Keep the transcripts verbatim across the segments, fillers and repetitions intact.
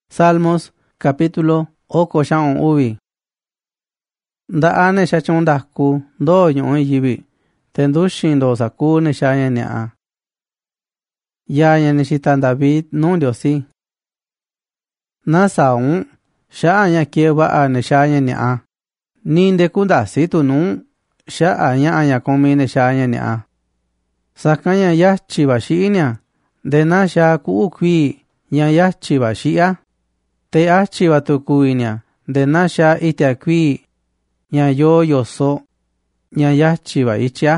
Salmos capítulo oko xa'un uvi. Nda'a ne xachun ndaku ndo ñu'u yivi, te nduxin ndo saku ne xaña ña'a. Yaña ne xita David nu Ndiosi. Nasa'un xa'a ña kie va'a ne xaña ña'a. Ninde kundasi tunu xa'a ña'a ña kumi ne xaña ña'a. Sakaña yachi vaxi'ia, de na xa ku'u kui ña yachi vaxi'a. Te achi vatukuiña, de na xa itia kui ña yo yoso ña yachi va ichia.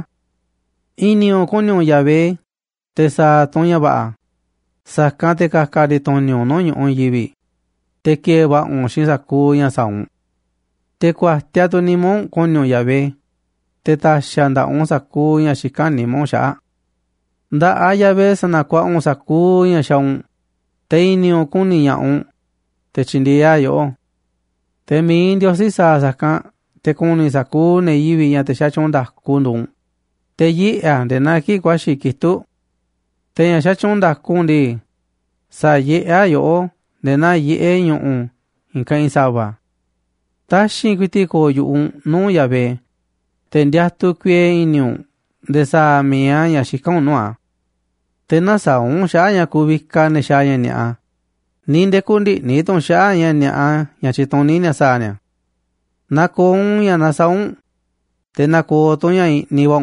Inio kunio Yahvé, te sa toña va'a. Saka te kakari tonio no ñu'u yivi. Te kie va'un xin saku ña sa'un. Te kuatia tu nimon kunio Yahvé. Te taxa nda'un saku ña xikan nimon xa'a. Nda'a Yahvé sanakua'un saku ña xaun. Te inio kuni ña'un. Te chindia yo'o. Te mi Ndiosi sa saka te kuni saku ne yivi ña te xachun ndaku ndun. Te yi'a de na ki kuaxi kitu. Te ña xachun ndaku ndi sa yi'a yo'o de na yi'e ñu'u inka insaba. Taxin kuiti ko yu'un nu Yahvé. Te ndiatu kue iniun de sa mia ña xikan nua. Te na sa'un xa'a ña kubika ne xaña ña'a. Ninde kundi ni ton xa'a ña ña'a ña chitoni ña sa'ña. Nakon ña nasa'un. Te nako toña ni va'un.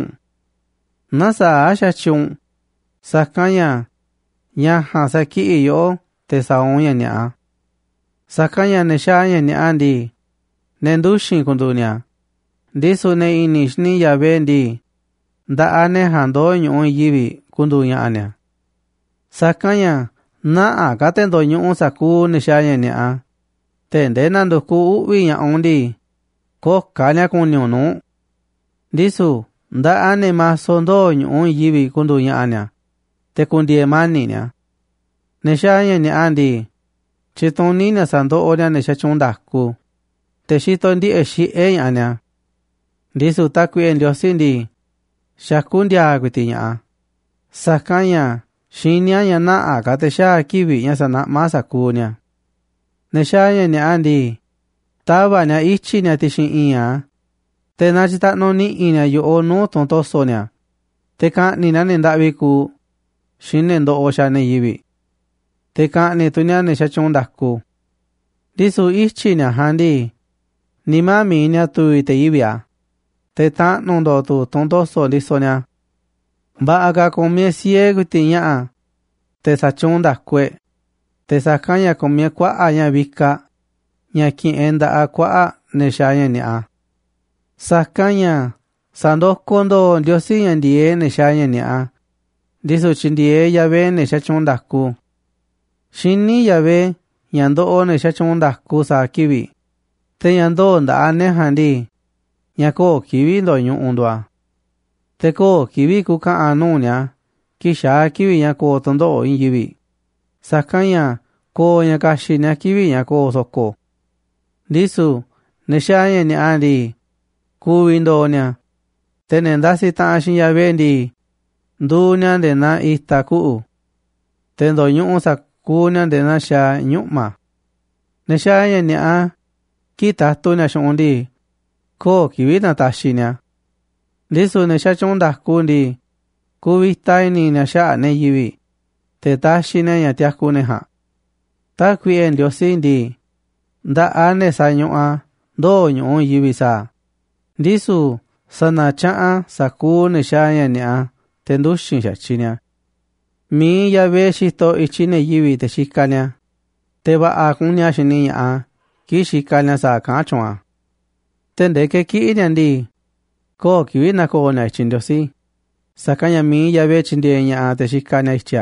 Nasa'a xachun. Sakaña ñaja saki'i yo'o te sa'un ña ña'a. Sakaña ne xa'a ña ña'a ndi. Ne nduxin kunduña. Ndisu ne ini xni Yahvé ndi. Nda'a ne jando ñu'u yivi kunduña'ña. Sakaña na'a katendo ñu'u saku ne xaña ña'a. Te nde nanduku u'vi ña'un ndi. Kokaña kunio nu. Ndisu nda'a ne maso ndo ñu'u yivi kunduña'ña. Te kundie maniña. Ne xaña ña'a ndi. Chitoni ña sando'oña ne xachun ndaku. Te xito ndi'e xi'e ña'ña. Ndisu taku'e Ndiosi ndi. Xakundia kuiti ña'a. Sakaña xinia ña na'a kate xa kivi ña sana'ma sakuña. Ne xaña ña'a ndi. Tava ña ichi ña tixin iña. Te na chita'no ni'i ña yo'o nu tontoso ña. Te ka'ni ña ne nda'vi ku. Xin ne ndo'o xa ne yivi. Te ka'ni tuña ne xachun ndaku. Ndisu ichi ña jandi. Ni mami ña tui te yivia. Te ta'nu ndo tu tontoso ndiso ña. Va'a ka komie sie kuiti ña'a. Te sachun ndakue. Te sakaña komie kua'a ña vika. Ña ki'e nda'a kua'a ne xaña ña'a. Sakaña sandoko ndo Ndiosi ña ndie ne xaña ña'a. Ndisu chindie Yahvé ne xachun ndaku. Xini Yahvé ña ndo'o ne xachun ndaku sa kivi. Te ña ndo nda'a ne jandi. Ña ko kivi ndo ñu'u ndua. Te ko kivi kuka'an nuña. Kixa kivi ña ko tondo'o in yivi. Sakaña ko ña kaxi ña kivi ña ko soko. Ndisu ne xaña ña'a ndi. Kuvi ndo ña. Te ne ndasi ta'an xin Yahvé ndi. Nduña de na ita ku'u. Te ndo ñu'u sakuña de na xa ñu'ma. Ne xaña ña'a. Kitatu ña xu'un ndi. Ko kivi na taxi ña. Ndisu ne xachun ndaku ndi. Kuvita ini ña xa'a ne yivi. Te taxi ne ña tiaku ne ja. Ta kui'e Ndiosi ndi. Nda'a ne sa ñu'a ndo ñu'u yivi sa. Ndisu sana cha'a saku ne xaña ña'a. Te nduxin xachi ña. Mi Yahvé xito ichi ne yivi te xika ña. Te va'a kuña xini ña'a. Ki xika ña sa ka'an chu'a. Te ndeke ki'i ña ndi. Ko kivi na ko ña ichi Ndiosi. Sakaña mi Yahvé chindie ña'a te xika ña ichia.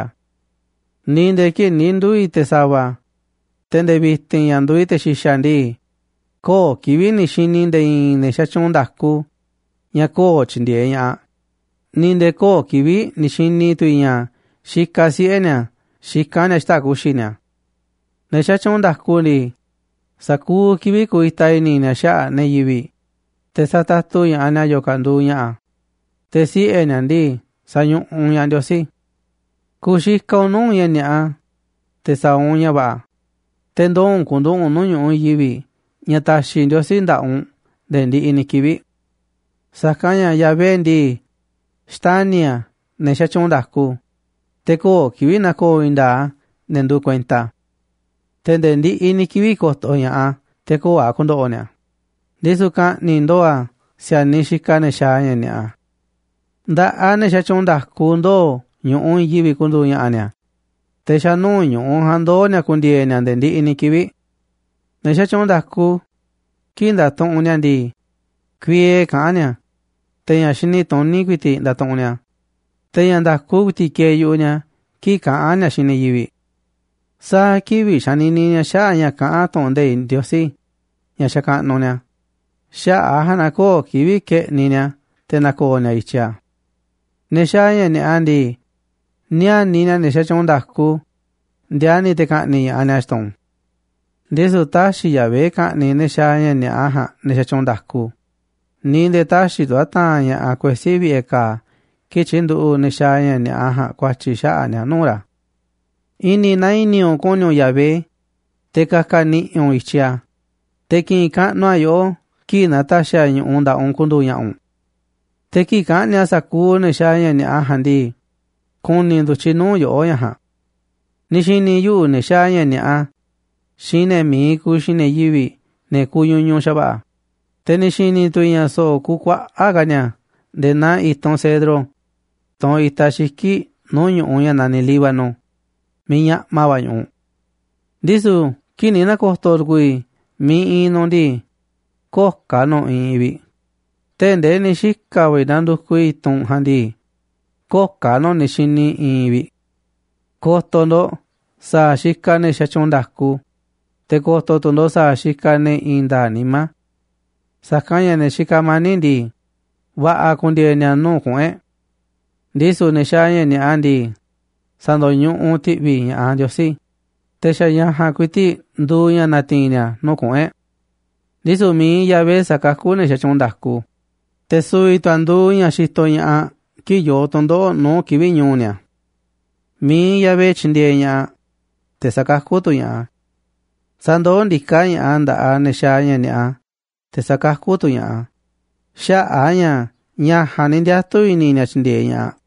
Ni ndeki ni ndui te sava. Te nde vitin ña ndui te xixa ndi. Ko kivi ni xini nde in ne xachun ndaku. Ña ko chindie ña'a. Ni nde ko kivi ni xini tui ña. Xika si'e ña. Xika ña xita kuxi ña. Ne xachun ndaku ndi. Saku kivi kuita ini ña xa'a ne yivi. Te satatu ña'a ña yo kandu ña'a. Te si'e ña ndi. Sañu'u ña Ndiosi. Kuxika unu ña ña'a. Te sa'un ña va'a. te ndoon kunduun nu ñu'u yivi ña taxi Ndiosi nda'un nde ndi'i ni kivi. Sakan ña Yahvé ndi xtania ne xachun ndaku, te koo kivi nakoo indaa ne ndu kuenta. Te nde ndi'i ni kivi koto ña'a te koo a kundo'o ni'a. Ndisu ka'ni ndoa siani xika ne xaa ña ni'a. Nda'a ne xachun ndaku ndoo ñu'u yivi kundu ña'a ni'a. Te xanuu ñu'u jandoo ni'a kundie ni'a nde ndi'i ni kivi. Ne xachun ndaku ki ndatu'un ni'a ndi kuie ka'an ni'a. Te ña xini tuni kuiti ndatu'un ni'a. Te ña ndaku kuiti kee yu'u ni'a ki ka'an ni'a xini yivi. Saa kivi xanini ni'a xa'a ña ka'an tu'un ndee Ndiosi ña xaka'nu ni'a. Xa'a ja nakoo kivi ke'ni ni'a te nakoo ni'a ichia. Ne xaa ña ni'a ndi niani ni'a ne xachun ndaku ndiani te ka'ni ña'a ni'a xtuun. Ndisu taxi Yahvé ka'ni ne xaa ña ni'a ja ne xachun ndaku. Ni nde taxi tua taan ña'a kuesi vi'e kaa ki chindu'u ne xaa ña ni'a ja kuachi xa'a ni'a nu'ra. Ini na iniun kuniun Yahvé te kaka ni'un ichia. Te ki'in ka'nua yo'o ki na taxia ñu'u nda'un kundu ña'un. Te ki ka'nia sakuu ne xaa ña ni'a ja ndi kuni nduchi nuu yo'o ña ja. Ni xini yu'u ne xaa ña ni'a xine mii ku xine yivi ne kuyuñu xava'a. Te ni xini tuiña soo ku kua'a ka ni'a nde na iton cedro ton ita xiki nuu ñu'u ña nani Líbano mi ña'ma va ñu'u. Ndisu kini na koto tukui mi inu ndi koka no ivi. Te nde ni xika vi nandukui tun jandi koka no ni xini ivi. Koto ndo saa xika ne xachun ndaku. Te koto tundo saa xika ne inda nima. Sakanya ne xika mani ndi va'a kundie ni'a nuu ku'e. Ndisu ne xaa ña ni'a ndi sando ñu'u ti'vi ña'a Ndiosi. Te xa ñaja kuiti nduu ña natiin ni'a nuu ku'e. Ndisu mi Yahvé sakaku ne xachun ndaku. Te sui tua nduu ña xito ña'a ki yoo tundo'o nuu kivi ñuu ni'a. Mi Yahvé chindie ña'a te sakaku tu ña'a. Sandoo ndika ña'a nda'a ne xaa ña ni'a te sakaku tu ña'a. Xa'a ña ñaja ni ndiatu ini ni'a chindie ña'a.